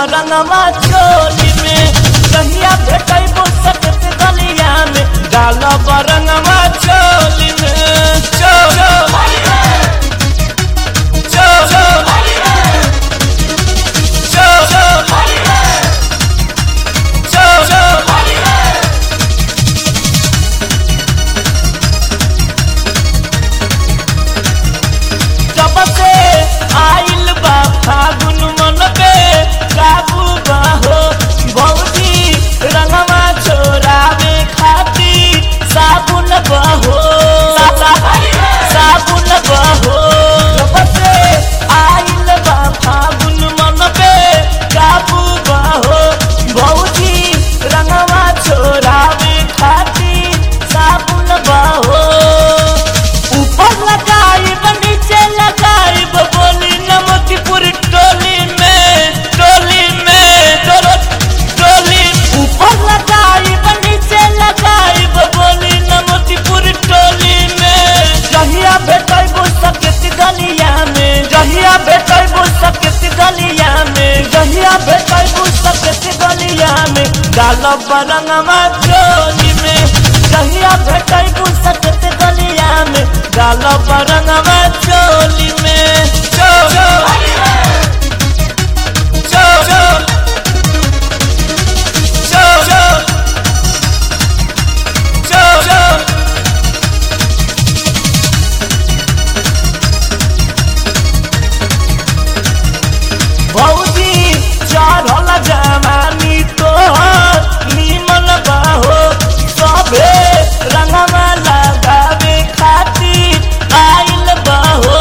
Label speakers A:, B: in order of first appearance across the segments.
A: बरंगवा चोली में कहिया भेटैबो सकेत गलिया में डाल बरंगवा चोली में चलो फागुन मन पे काबू बहो भौजी रंगवा छोरावे खातिर साबुन बहो साबुन बहो बसे आइल बा फागुन मन पे काबू बहो भौजी रंगवा छोरावे खातिर साबुन बहो ऊपर लगाई नीचे लगाई बोली नमकीपुर टोली में ऊपर लगाई नीचे लगाई बोली नमकीपुर टोली में जहिया भेटैबो सकेत गलिया में जहिया भेटैबो सकेत गलिया में जहिया भेटैबो सकेत गलिया में डाल बरंगवा चोली में जहिया भेटैबो सकेत गलिया में डाल बरंगवा चोली में चलो भौजी चढ़ल जवानी तोहर निमन बहो सबे रंगवा लगावे खातिर आइल बहो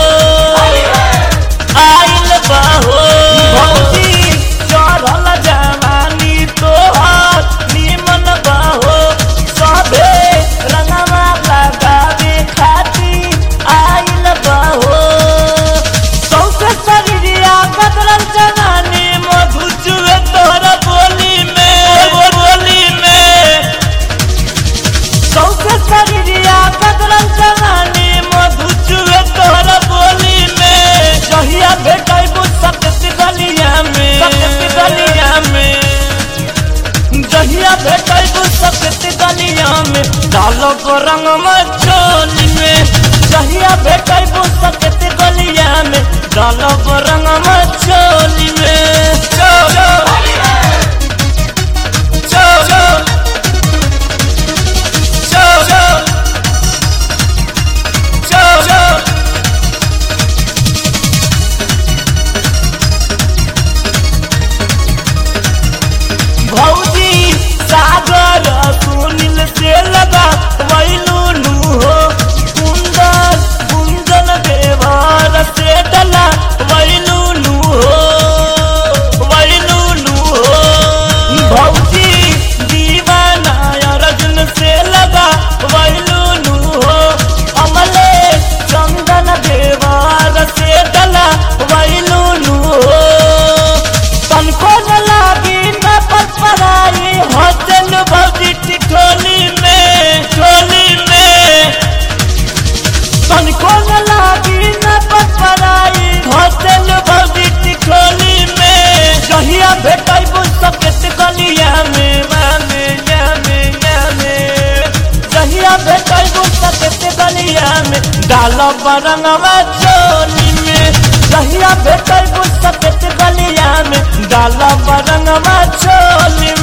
A: भौजी चढ़ल जवानी तोहर निमन बहो सबे रंगवा लगावे खातिर आइल बहो सौसे शरीरिया कतरल जवानी मधु चुए तोहर बोली में सौसे शरीरिया कतरल जवानी मधु चुए तोहर बोली में जहिया भेटैबो सकेत गलिया में जहिया भेटैबो सकेत गलिया में डाल बरंगवा चोली में जहिया भेटैबो सकेत गलिया में डाल बरंगवा चोली में चलो भौजी सागर सुनील से लगा वैलू हो कुंदन कुंदन देवर से डला वैलू हो भौजी दीवाना अर्जुन से लगा वैलू हो अमले चंदन देवर से डला वैलू हो तनको न लागी न पराई होटल भौजी टिकोली में तनको न लागी न पराई होटल भौजी टिकोली में जहिया भेटैबो सकेत गलिया में जहिया भेटैबो सकेत गलिया में डाल बरंगवा चोली में जहिया भेटैबो सकेत गलिया में डाल बरंगवा चोली